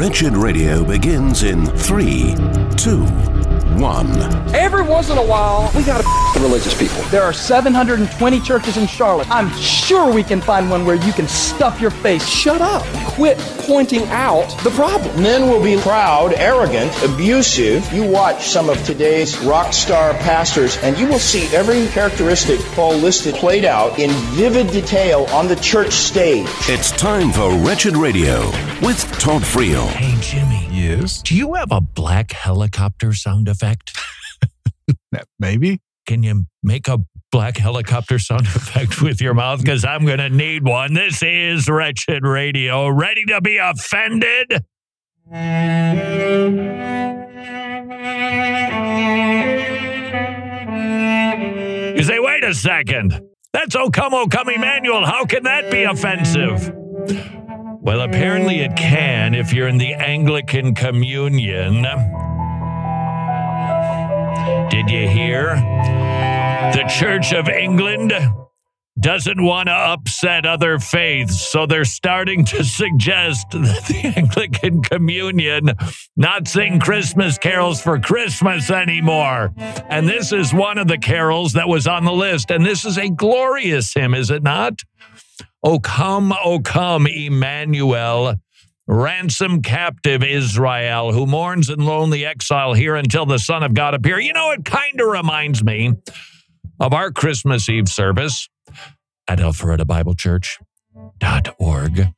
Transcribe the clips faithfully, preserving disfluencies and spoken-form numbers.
Wretched Radio begins in three, two, one. Every once in a while, we got to religious people. There are seven hundred twenty churches in Charlotte. I'm sure we can find one where you can stuff your face. Shut up. Quit pointing out the problem. Men will be proud, arrogant, abusive. You watch some of today's rock star pastors, and you will see every characteristic Paul listed played out in vivid detail on the church stage. It's time for Wretched Radio with Todd Friel. Hey, Jimmy. Yes? Do you have a black helicopter sound effect? Maybe. Can you make a black helicopter sound effect with your mouth? Because I'm going to need one. This is Wretched Radio. Ready to be offended? You say, wait a second. That's O Come, O Come Emmanuel. How can that be offensive? Well, apparently it can if you're in the Anglican Communion. Did you hear? The Church of England doesn't want to upset other faiths, so they're starting to suggest that the Anglican Communion not sing Christmas carols for Christmas anymore. And this is one of the carols that was on the list, and this is a glorious hymn, is it not? O come, O come, Emmanuel, ransom captive Israel, who mourns in lonely exile here until the Son of God appear. You know, it kind of reminds me of our Christmas Eve service at Alpharetta Bible Church dot org.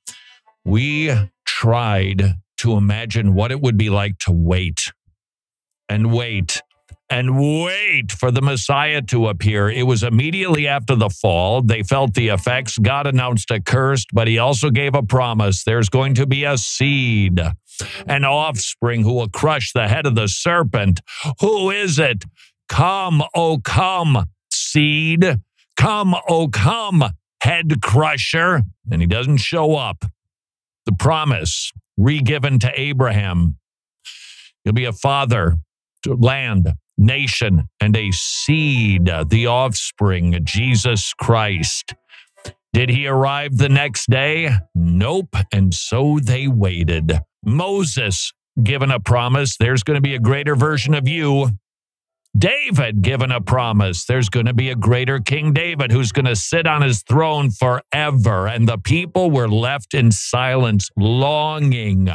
We tried to imagine what it would be like to wait and wait and wait for the Messiah to appear. It was immediately after the fall. They felt the effects. God announced a curse, but he also gave a promise. There's going to be a seed, an offspring who will crush the head of the serpent. Who is it? Come, O come, seed. Come, O come, head crusher. And he doesn't show up. The promise re-given to Abraham. You'll be a father to land, nation, and a seed, the offspring, Jesus Christ. Did he arrive the next day? Nope. And so they waited. Moses given a promise, there's going to be a greater version of you. David given a promise, there's going to be a greater King David who's going to sit on his throne forever. And the people were left in silence, longing.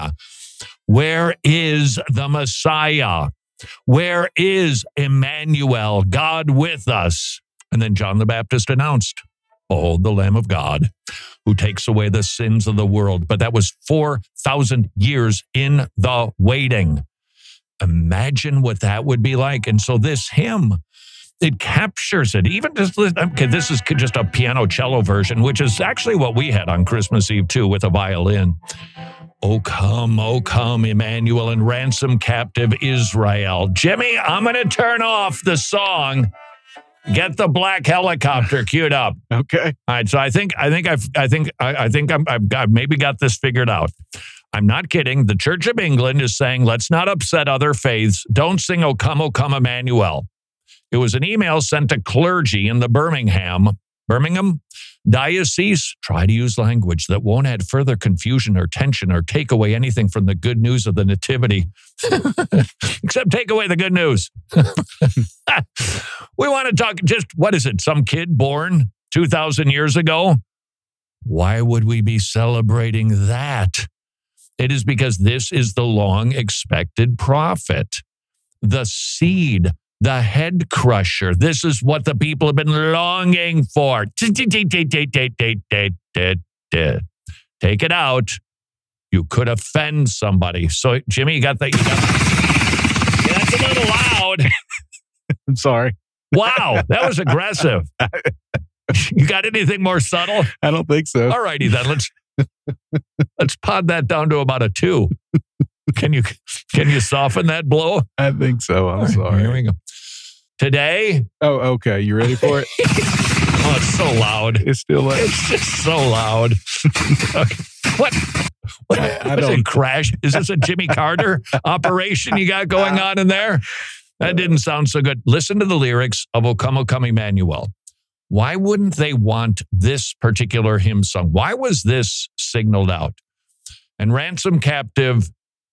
Where is the Messiah? Where is Emmanuel, God with us? And then John the Baptist announced, behold, the Lamb of God who takes away the sins of the world. But that was four thousand years in the waiting. Imagine what that would be like. And so this hymn, it captures it. Even just, okay, this is just a piano cello version, which is actually what we had on Christmas Eve too, with a violin. O come, O come, Emmanuel, and ransom captive Israel. Jimmy, I'm going to turn off the song. Get the black helicopter queued up. Okay. All right. So I think I think I've I think I, I think I'm, I've got, maybe got this figured out. I'm not kidding. The Church of England is saying, let's not upset other faiths. Don't sing O come, O come, Emmanuel. It was an email sent to clergy in the Birmingham, Birmingham diocese. Try to use language that won't add further confusion or tension or take away anything from the good news of the nativity. Except take away the good news. We want to talk just, what is it? Some kid born two thousand years ago? Why would we be celebrating that? It is because this is the long-expected prophet, the seed, the head crusher. This is what the people have been longing for. Take it out. You could offend somebody. So, Jimmy, you got that? You got that? Yeah, that's a little loud. I'm sorry. Wow, that was aggressive. You got anything more subtle? I don't think so. All righty, then. Let's let's pod that down to about a two. Can you can you soften that blow? I think so. I'm All right, sorry. Here we go. Today. Oh, okay. You ready for it? Oh, it's so loud. It's still loud. It's just so loud. Okay. What? What? I, I was don't it crash? Is this a Jimmy Carter operation you got going on in there? That didn't sound so good. Listen to the lyrics of O Come, O Come, Emmanuel. Why wouldn't they want this particular hymn sung? Why was this signaled out? And ransom captive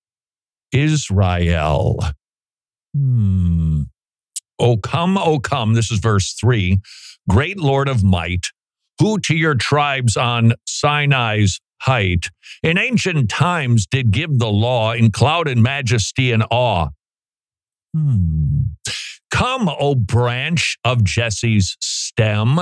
Israel. Hmm. O come, O come, this is verse three, great Lord of might, who to your tribes on Sinai's height in ancient times did give the law in cloud and majesty and awe. Hmm. Come, O branch of Jesse's stem,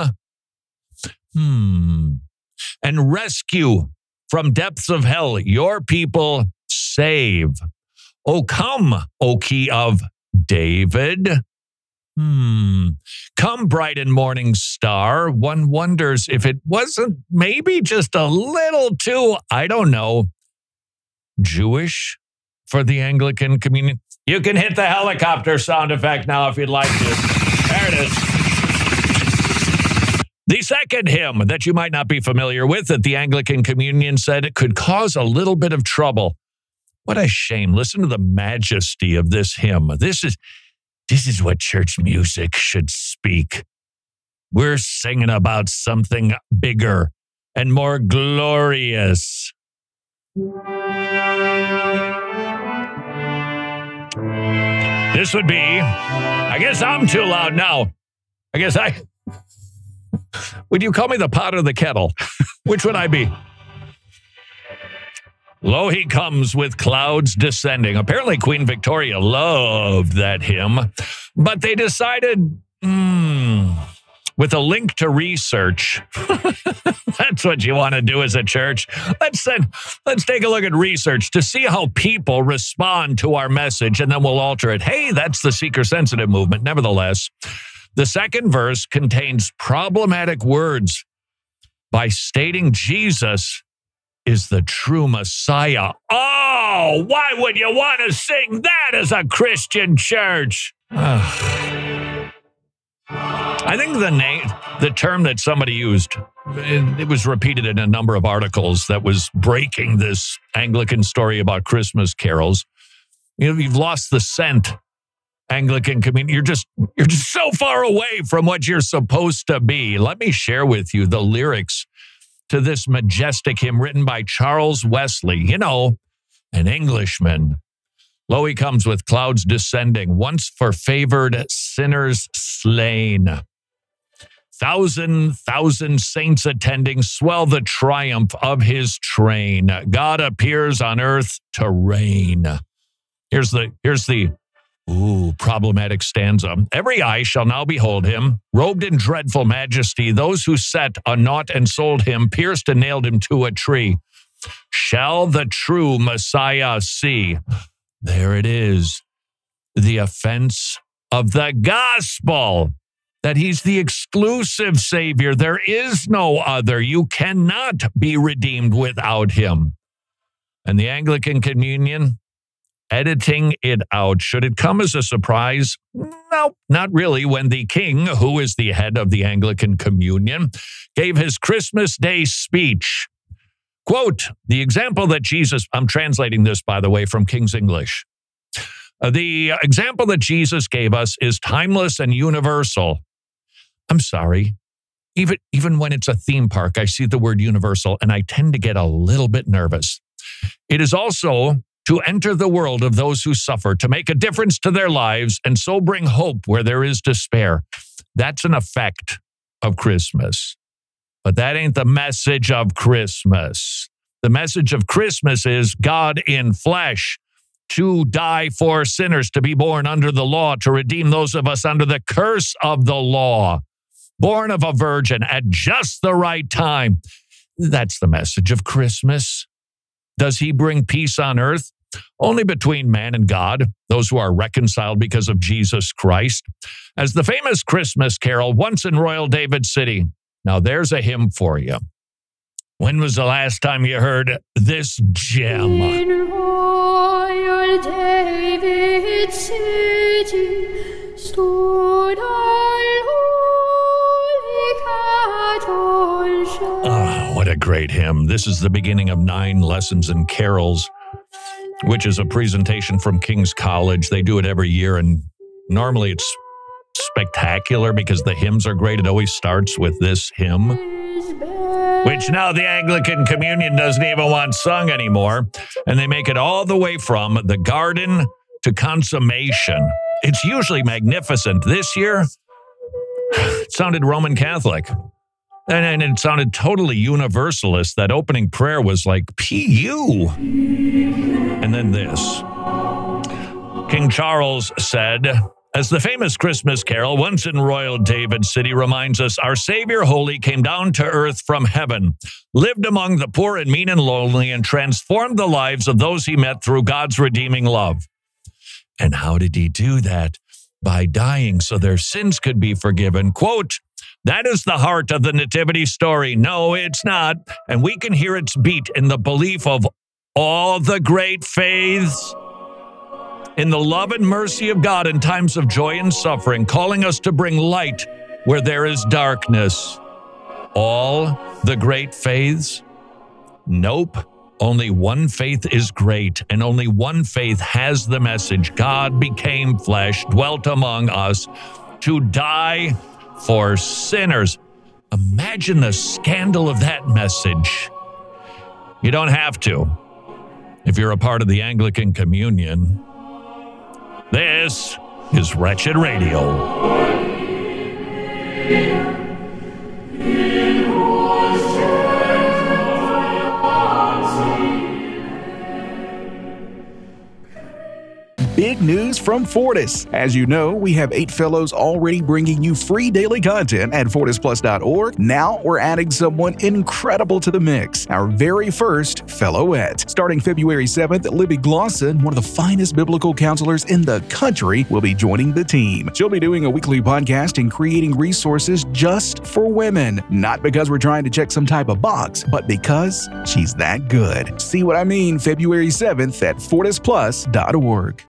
hmm. and rescue from depths of hell your people, save. O come, O key of David. Hmm. Come, bright and morning star. One wonders if it wasn't maybe just a little too, I don't know, Jewish for the Anglican communion. You can hit the helicopter sound effect now if you'd like to. There it is. The second hymn that you might not be familiar with that the Anglican Communion said it could cause a little bit of trouble. What a shame. Listen to the majesty of this hymn. This is This is what church music should speak. We're singing about something bigger and more glorious. This would be, I guess I'm too loud now. I guess I, would you call me the pot or the kettle? Which would I be? Lo, he comes with clouds descending. Apparently, Queen Victoria loved that hymn, but they decided, hmm, with a link to research, that's what you want to do as a church. Let's send, let's take a look at research to see how people respond to our message, and then we'll alter it. Hey, that's the seeker-sensitive movement. Nevertheless, the second verse contains problematic words by stating Jesus is the true Messiah. Oh, why would you want to sing that as a Christian church? I think the name, the term that somebody used, it, it was repeated in a number of articles that was breaking this Anglican story about Christmas carols. You know, you've lost the scent, Anglican community. You're just, you're just so far away from what you're supposed to be. Let me share with you the lyrics to this majestic hymn written by Charles Wesley, you know, an Englishman. Lo, he comes with clouds descending, once for favored sinners slain. Thousand, thousand saints attending, swell the triumph of his train. God appears on earth to reign. Here's the, here's the, ooh, problematic stanza. Every eye shall now behold him, robed in dreadful majesty. Those who set on naught and sold him, pierced and nailed him to a tree, shall the true Messiah see. There it is. The offense of the gospel, that he's the exclusive Savior. There is no other. You cannot be redeemed without him. And the Anglican Communion, editing it out. Should it come as a surprise? No, not really. When the king, who is the head of the Anglican Communion, gave his Christmas Day speech, quote, the example that Jesus, I'm translating this, by the way, from King's English. Uh, the example that Jesus gave us is timeless and universal. I'm sorry. Even, even when it's a theme park, I see the word universal, and I tend to get a little bit nervous. It is also to enter the world of those who suffer, to make a difference to their lives, and so bring hope where there is despair. That's an effect of Christmas. But that ain't the message of Christmas. The message of Christmas is God in flesh, to die for sinners, to be born under the law, to redeem those of us under the curse of the law, born of a virgin at just the right time. That's the message of Christmas. Does he bring peace on earth? Only between man and God, those who are reconciled because of Jesus Christ. As the famous Christmas carol, Once in Royal David City. Now there's a hymn for you. When was the last time you heard this gem? In Royal David City stood a holy cattle shed. Oh, what a great hymn. This is the beginning of Nine Lessons in Carols, which is a presentation from King's College. They do it every year, and normally it's spectacular because the hymns are great. It always starts with this hymn, which now the Anglican Communion doesn't even want sung anymore, and they make it all the way from the garden to consummation. It's usually magnificent. This year, it sounded Roman Catholic. And, and it sounded totally universalist. That opening prayer was like, P U. And then this. King Charles said, as the famous Christmas carol, once in royal David City, reminds us, our Savior Holy came down to earth from heaven, lived among the poor and mean and lonely, and transformed the lives of those he met through God's redeeming love. And how did he do that? By dying so their sins could be forgiven. Quote, that is the heart of the nativity story. No, it's not. And we can hear its beat in the belief of all the great faiths in the love and mercy of God in times of joy and suffering, calling us to bring light where there is darkness. All the great faiths? Nope. Only one faith is great, and only one faith has the message. God became flesh, dwelt among us to die for sinners. Imagine the scandal of that message. You don't have to if you're a part of the Anglican Communion. This is Wretched Radio. Big news from Fortis. As you know, we have eight fellows already bringing you free daily content at fortis plus dot org. Now we're adding someone incredible to the mix, our very first fellowette. Starting February seventh, Libby Glosson, one of the finest biblical counselors in the country, will be joining the team. She'll be doing a weekly podcast and creating resources just for women. Not because we're trying to check some type of box, but because she's that good. See what I mean? February seventh at fortis plus dot org.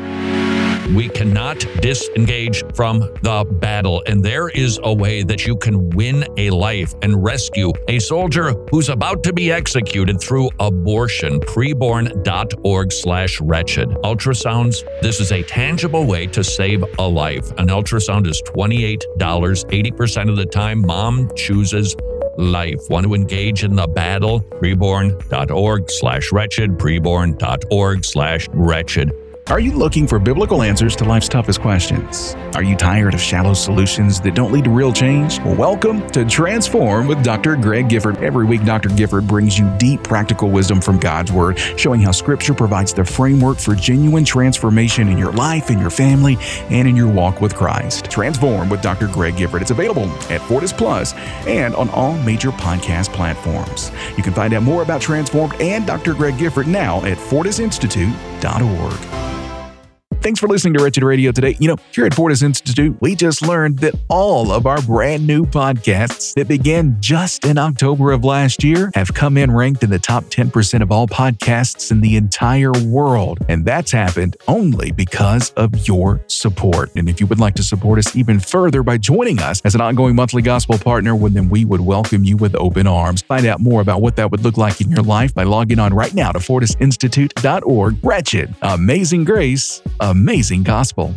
We cannot disengage from the battle, and there is a way that you can win a life and rescue a soldier who's about to be executed through abortion. preborn dot org slash wretched. Ultrasounds, this is a tangible way to save a life. An ultrasound is twenty-eight dollars. eighty percent of the time, mom chooses life. Want to engage in the battle? preborn dot org slash wretched. preborn dot org slash wretched. Are you looking for biblical answers to life's toughest questions? Are you tired of shallow solutions that don't lead to real change? Well, welcome to Transform with Doctor Greg Gifford. Every week, Doctor Gifford brings you deep practical wisdom from God's Word, showing how Scripture provides the framework for genuine transformation in your life, in your family, and in your walk with Christ. Transform with Doctor Greg Gifford. It's available at Fortis Plus and on all major podcast platforms. You can find out more about Transformed and Doctor Greg Gifford now at fortis institute dot org. Thanks for listening to Wretched Radio today. You know, here at Fortis Institute, we just learned that all of our brand new podcasts that began just in October of last year have come in ranked in the top ten percent of all podcasts in the entire world. And that's happened only because of your support. And if you would like to support us even further by joining us as an ongoing monthly gospel partner, well, then we would welcome you with open arms. Find out more about what that would look like in your life by logging on right now to fortis institute dot org. Wretched, amazing grace, amazing gospel.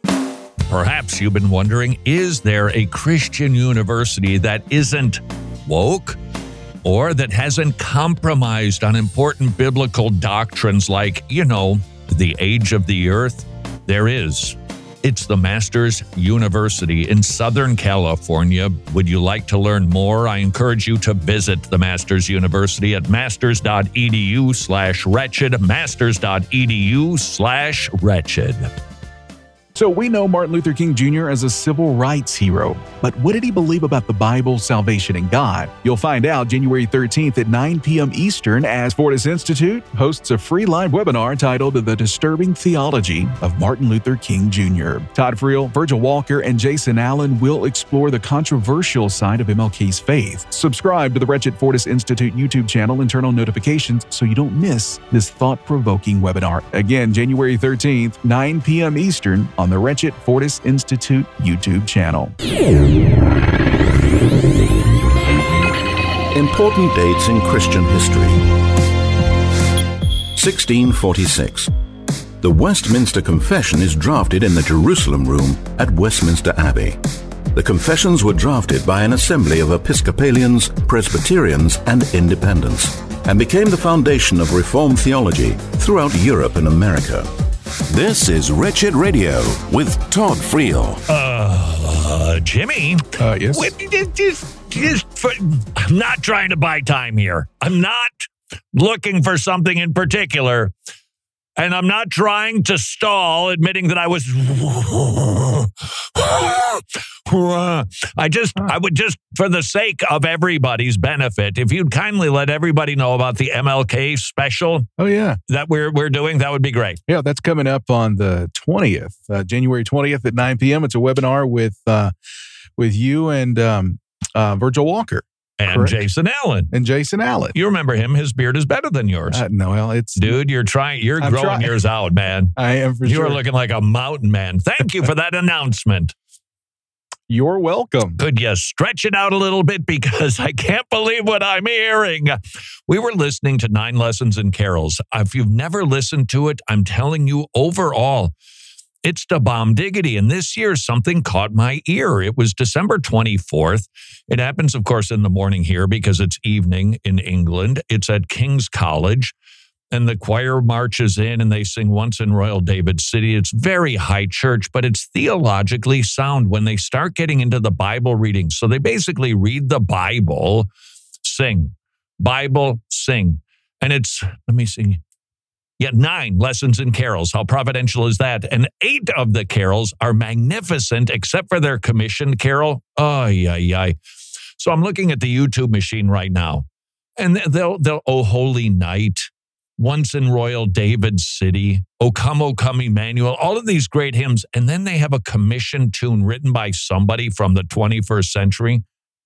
Perhaps you've been wondering, is there a Christian university that isn't woke or that hasn't compromised on important biblical doctrines like, you know, the age of the earth? There is. It's the Masters University in Southern California. Would you like to learn more? I encourage you to visit the Masters University at masters dot edu slash wretched, masters dot edu slash wretched. So we know Martin Luther King Junior as a civil rights hero, but what did he believe about the Bible, salvation, and God? You'll find out January thirteenth at nine p.m. Eastern as Fortis Institute hosts a free live webinar titled The Disturbing Theology of Martin Luther King Junior Todd Friel, Virgil Walker, and Jason Allen will explore the controversial side of M L K's faith. Subscribe to the Wretched Fortis Institute YouTube channel and turn on notifications so you don't miss this thought-provoking webinar. Again, January thirteenth, nine p.m. Eastern on the Wretched Fortis Institute YouTube channel. Important dates in Christian history. sixteen forty-six. The Westminster Confession is drafted in the Jerusalem Room at Westminster Abbey. The Confessions were drafted by an assembly of Episcopalians, Presbyterians, and Independents, and became the foundation of Reformed theology throughout Europe and America. This is Wretched Radio with Todd Friel. Uh, Jimmy? Uh, yes? Wait, just, just, just for, I'm not trying to buy time here. I'm not looking for something in particular. And I'm not trying to stall, admitting that I was... I just, I would just, for the sake of everybody's benefit, if you'd kindly let everybody know about the M L K special Oh, yeah. that we're we're doing, that would be great. Yeah, that's coming up on the twentieth, uh, January twentieth at nine p.m. It's a webinar with uh, with you and um, uh, Virgil Walker. And Correct. Jason Allen. And Jason Allen. You remember him. His beard is better than yours. Uh, no, well, it's... Dude, you're trying, you're I'm growing trying. yours out, man. I am for you sure. are looking like a mountain man. Thank you for that announcement. You're welcome. Could you stretch it out a little bit? Because I can't believe what I'm hearing. We were listening to Nine Lessons in Carols. If you've never listened to it, I'm telling you, overall, it's the bomb diggity. And this year, something caught my ear. It was December twenty-fourth. It happens, of course, in the morning here because it's evening in England. It's at King's College. And the choir marches in and they sing Once in Royal David City. It's very high church, but it's theologically sound when they start getting into the Bible reading. So they basically read the Bible, sing, Bible, sing. And it's, let me see. Yeah, nine lessons in carols. How providential is that? And eight of the carols are magnificent, except for their commissioned carol. Oh, yeah, yeah. So I'm looking at the YouTube machine right now. And they'll, they'll, Oh, Holy Night, Once in Royal David City, O Come, O Come, Emmanuel, all of these great hymns. And then they have a commissioned tune written by somebody from the twenty-first century.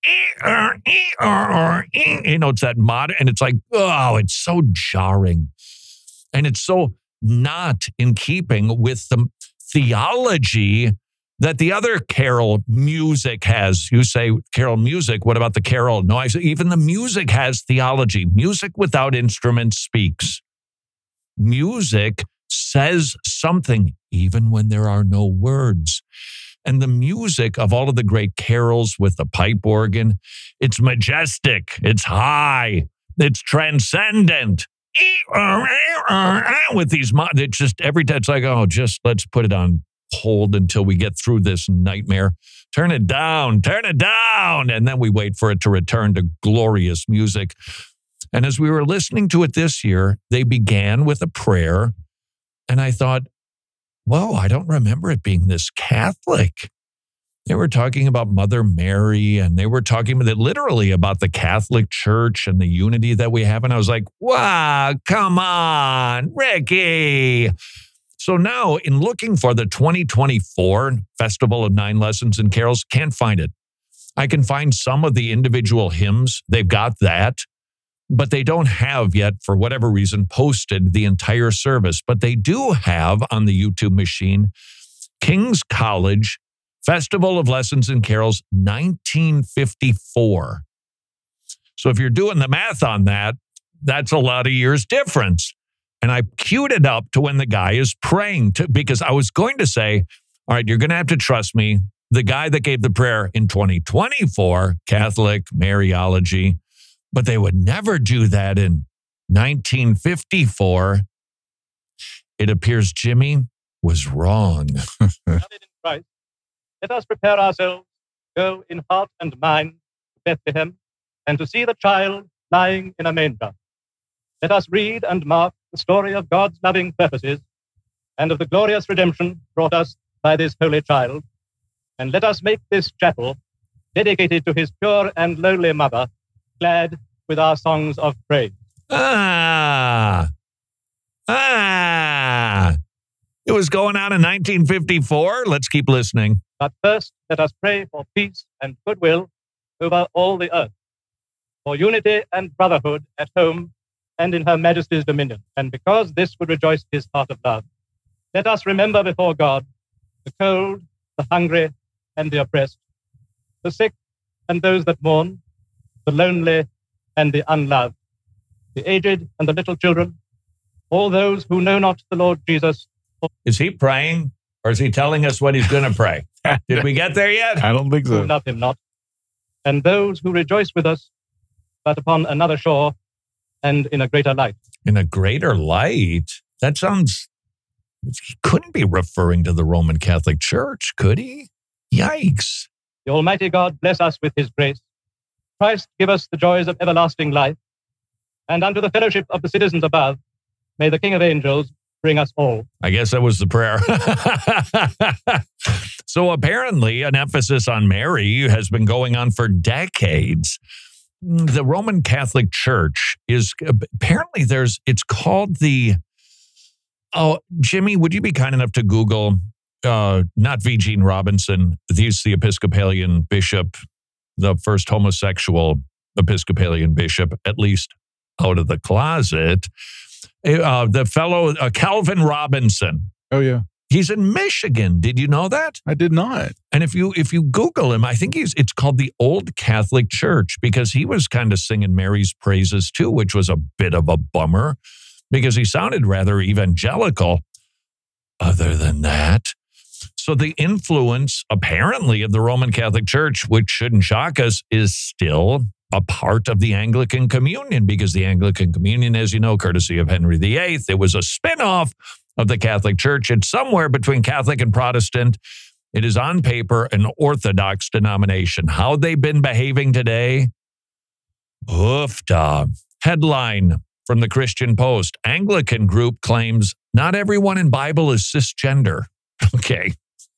You know, it's that modern, and it's like, oh, it's so jarring. And it's so not in keeping with the theology that the other carol music has. You say carol music, what about the carol? No, I say even the music has theology. Music without instruments speaks. Music says something even when there are no words. And the music of all of the great carols with the pipe organ, it's majestic, it's high, it's transcendent. With these, it's just every time it's like, oh, just let's put it on hold until we get through this nightmare. Turn it down, turn it down. And then we wait for it to return to glorious music. And as we were listening to it this year, they began with a prayer. And I thought, whoa, I don't remember it being this Catholic. They were talking about Mother Mary, and they were talking literally about the Catholic Church and the unity that we have. And I was like, wow, come on, Ricky. So now in looking for the twenty twenty-four Festival of Nine Lessons in Carols, can't find it. I can find some of the individual hymns. They've got that, but they don't have yet, for whatever reason, posted the entire service. But they do have on the YouTube machine, King's College Festival of Lessons in Carols, nineteen fifty-four. So if you're doing the math on that, that's a lot of years difference. And I queued it up to when the guy is praying, to, because I was going to say, all right, you're going to have to trust me. The guy that gave the prayer in twenty twenty-four, Catholic Mariology, but they would never do that in nineteen fifty-four. It appears Jimmy was wrong. Christ. Let us prepare ourselves, go in heart and mind to Bethlehem, and to see the child lying in a manger. Let us read and mark the story of God's loving purposes and of the glorious redemption brought us by this holy child. And let us make this chapel, dedicated to his pure and lowly mother, glad with our songs of praise. Ah, ah, it was going on in nineteen fifty-four. Let's keep listening. But first, let us pray for peace and goodwill over all the earth, for unity and brotherhood at home and in Her Majesty's dominion. And because this would rejoice his heart of love, let us remember before God the cold, the hungry, and the oppressed, the sick and those that mourn, the lonely and the unloved, the aged and the little children, all those who know not the Lord Jesus. Is he praying? Or is he telling us what he's going to pray? Did we get there yet? I don't think Who so. love him not, and those who rejoice with us, but upon another shore and in a greater light. In a greater light? That sounds... He couldn't be referring to the Roman Catholic Church, could he? Yikes. The Almighty God bless us with his grace. Christ give us the joys of everlasting life. And unto the fellowship of the citizens above, may the King of Angels bring us all. I guess that was the prayer. So apparently an emphasis on Mary has been going on for decades. The Roman Catholic Church is apparently there's, it's called the, oh, Jimmy, would you be kind enough to Google, uh, not V. Gene Robinson, he's the Episcopalian bishop, the first homosexual Episcopalian bishop, at least out of the closet. Uh, the fellow, uh, Calvin Robinson. Oh, yeah. He's in Michigan. Did you know that? I did not. And if you if you Google him, I think he's it's called the Old Catholic Church, because he was kind of singing Mary's praises too, which was a bit of a bummer because he sounded rather evangelical. Other than that, so the influence apparently of the Roman Catholic Church, which shouldn't shock us, is still a part of the Anglican Communion, because the Anglican Communion, as you know, courtesy of Henry the Eighth, it was a spinoff of the Catholic Church. It's somewhere between Catholic and Protestant. It is on paper an Orthodox denomination. How they've been behaving today? Oofta. Headline from the Christian Post. Anglican group claims not everyone in Bible is cisgender. Okay.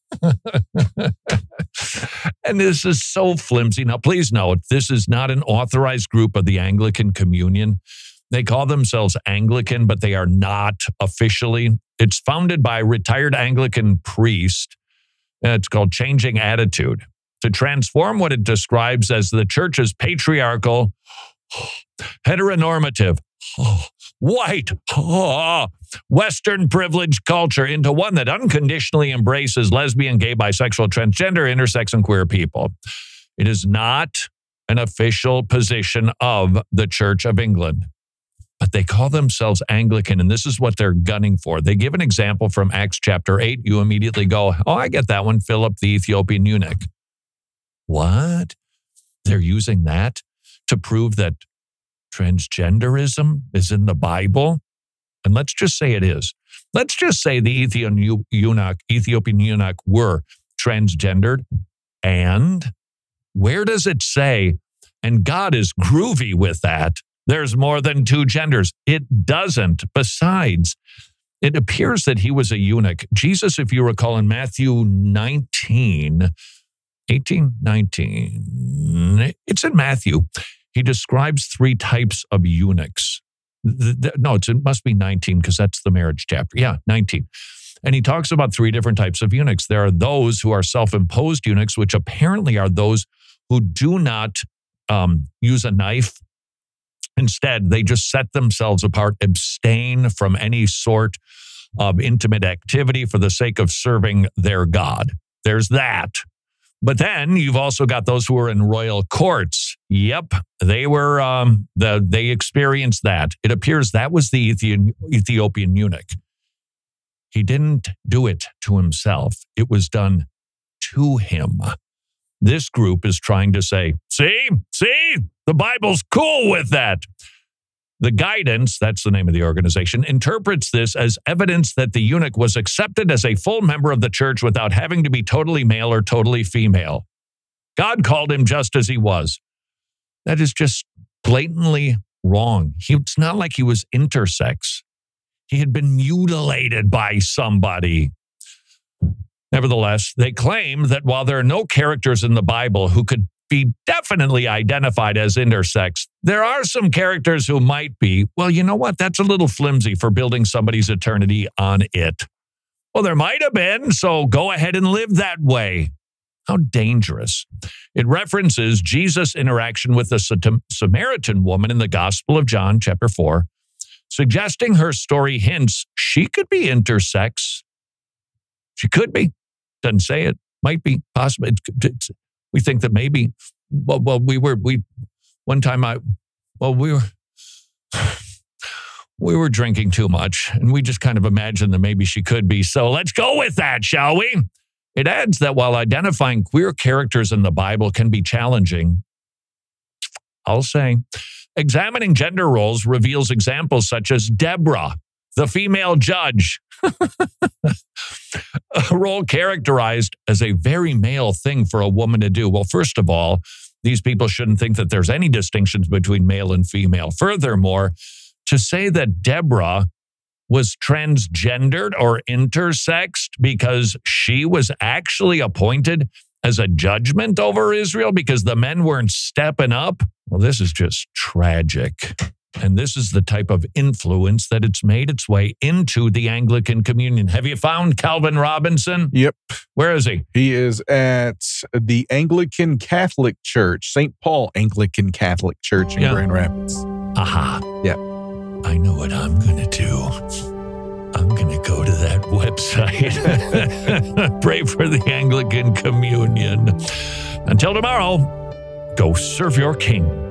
And this is so flimsy. Now, please note, this is not an authorized group of the Anglican Communion. They call themselves Anglican, but they are not officially. It's founded by a retired Anglican priest. It's called Changing Attitude, to transform what it describes as the church's patriarchal, heteronormative, white, Western privileged culture into one that unconditionally embraces lesbian, gay, bisexual, transgender, intersex, and queer people. It is not an official position of the Church of England, but they call themselves Anglican, and this is what they're gunning for. They give an example from Acts chapter eight. You immediately go, oh, I get that one, Philip the Ethiopian eunuch. What? They're using that to prove that transgenderism is in the Bible? And let's just say it is. Let's just say the Ethiopian eunuch, Ethiopian eunuch were transgendered. And where does it say, and God is groovy with that, there's more than two genders? It doesn't. Besides, it appears that he was a eunuch. Jesus, if you recall, in Matthew nineteen, eighteen, nineteen, it's in Matthew. He describes three types of eunuchs. The, the, no, it's, it must be nineteen because that's the marriage chapter. Yeah, nineteen. And he talks about three different types of eunuchs. There are those who are self-imposed eunuchs, which apparently are those who do not um, use a knife. Instead, they just set themselves apart, abstain from any sort of intimate activity for the sake of serving their God. There's that. But then you've also got those who are in royal courts. Yep, they were. Um, the they experienced that. It appears that was the Ethiopian, Ethiopian eunuch. He didn't do it to himself. It was done to him. This group is trying to say, see, see, the Bible's cool with that. The Guidance, that's the name of the organization, interprets this as evidence that the eunuch was accepted as a full member of the church without having to be totally male or totally female. God called him just as he was. That is just blatantly wrong. He, it's not like he was intersex. He had been mutilated by somebody. Nevertheless, they claim that while there are no characters in the Bible who could be definitely identified as intersex, there are some characters who might be. Well, you know what? That's a little flimsy for building somebody's eternity on it. Well, there might have been, so go ahead and live that way. How dangerous. It references Jesus' interaction with the Samaritan woman in the Gospel of John, chapter four, suggesting her story hints she could be intersex. She could be. Doesn't say it. Might be. Possible. It's, it's, we think that maybe. Well, well, we were, we, one time I, well, we were, we were drinking too much, and we just kind of imagined that maybe she could be. So let's go with that, shall we? It adds that while identifying queer characters in the Bible can be challenging, I'll say, examining gender roles reveals examples such as Deborah, the female judge, a role characterized as a very male thing for a woman to do. Well, first of all, these people shouldn't think that there's any distinctions between male and female. Furthermore, to say that Deborah was transgendered or intersexed because she was actually appointed as a judgment over Israel because the men weren't stepping up, well, this is just tragic. And this is the type of influence that it's made its way into the Anglican Communion. Have you found Calvin Robinson? Yep. Where is he? He is at the Anglican Catholic Church, Saint Paul Anglican Catholic Church in Yeah. Grand Rapids. Aha. Yeah. I know what I'm going to do. I'm going to go to that website. Pray for the Anglican Communion. Until tomorrow, go serve your king.